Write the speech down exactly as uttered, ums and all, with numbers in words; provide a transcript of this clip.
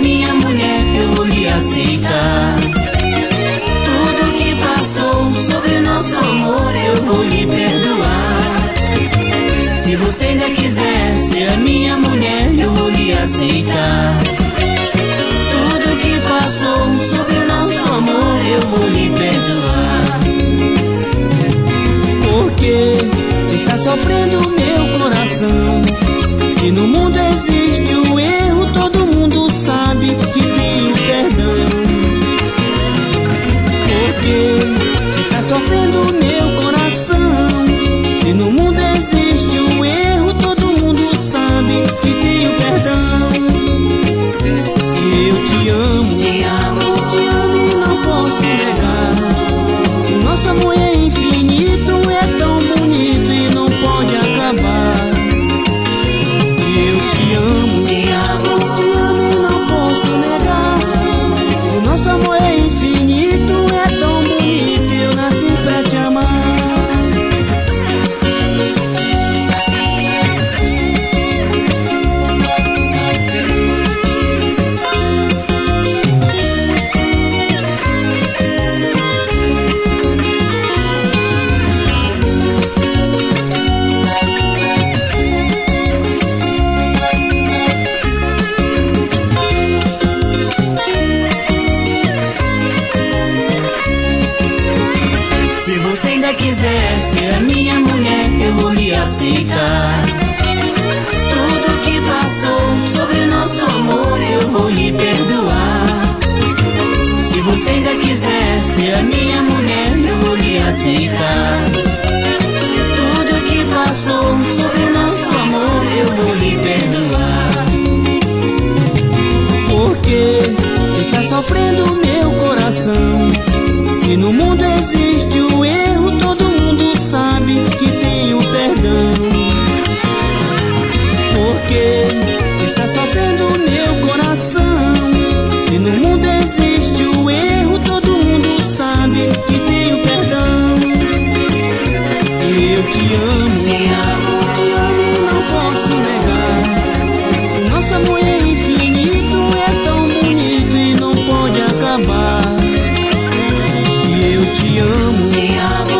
minha mulher, eu vou lhe aceitar. Tudo que passou sobre o nosso amor, eu vou lhe perdoar. Se você ainda quiser ser a minha mulher, eu vou lhe aceitar. Tudo que passou sobre o nosso amor, eu vou lhe perdoar. Por que está sofrendo meu coração? Se no mundo existe o erro, todo mundo sabe que tem o perdão. Por que está sofrendo meu coração? Se no mundo existe o erro, todo mundo sabe que tem o perdão. E eu te amo, Te amo, te amo e não posso negar. O nosso amor é infinito, é tão bonito e não pode acabar. E eu te amo, te amo, te amo e não posso negar. O nosso amor é infinito, é tão bonito e eu nasci pra te amar. se você ainda quiser ser a minha mulher, eu vou lhe aceitar. Tudo que passou sobre o nosso amor, eu vou lhe perdoar. Se você ainda quiser ser a minha mulher, eu vou lhe aceitar. Tudo que passou sobre o nosso amor, eu vou lhe perdoar. Por que está sofrendo meu coração? Se no mundo existe o erro, todo mundo sabe que tem o perdão. Por que está sofrendo meu coração? Se no mundo existe o erro, todo mundo sabe que tem o perdão. E eu te amo, Te amo, te amo e não posso negar. O nosso amor é infinito, é tão bonito e não pode acabar. E eu te amo, te amo,